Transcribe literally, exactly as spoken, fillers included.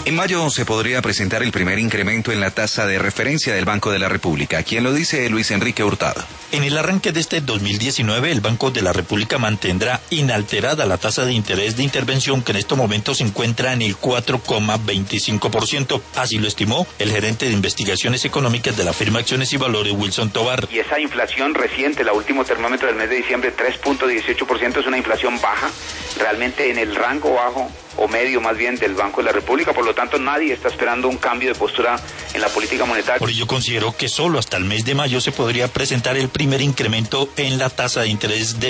En mayo se podría presentar el primer incremento en la tasa de referencia del Banco de la República. ¿Quién lo dice? Luis Enrique Hurtado. En el arranque de este dos mil diecinueve, el Banco de la República mantendrá inalterada la tasa de interés de intervención, que en estos momentos se encuentra en el cuatro coma veinticinco por ciento. Así lo estimó el gerente de investigaciones económicas de la firma Acciones y Valores, Wilson Tovar. Y esa inflación reciente, el último termómetro del mes de diciembre, tres punto dieciocho por ciento, es una inflación baja, realmente en el rango bajo o medio más bien del Banco de la República. Por lo tanto, nadie está esperando un cambio de postura en la política monetaria. Por ello considero que solo hasta el mes de mayo se podría presentar el primer incremento en la tasa de interés de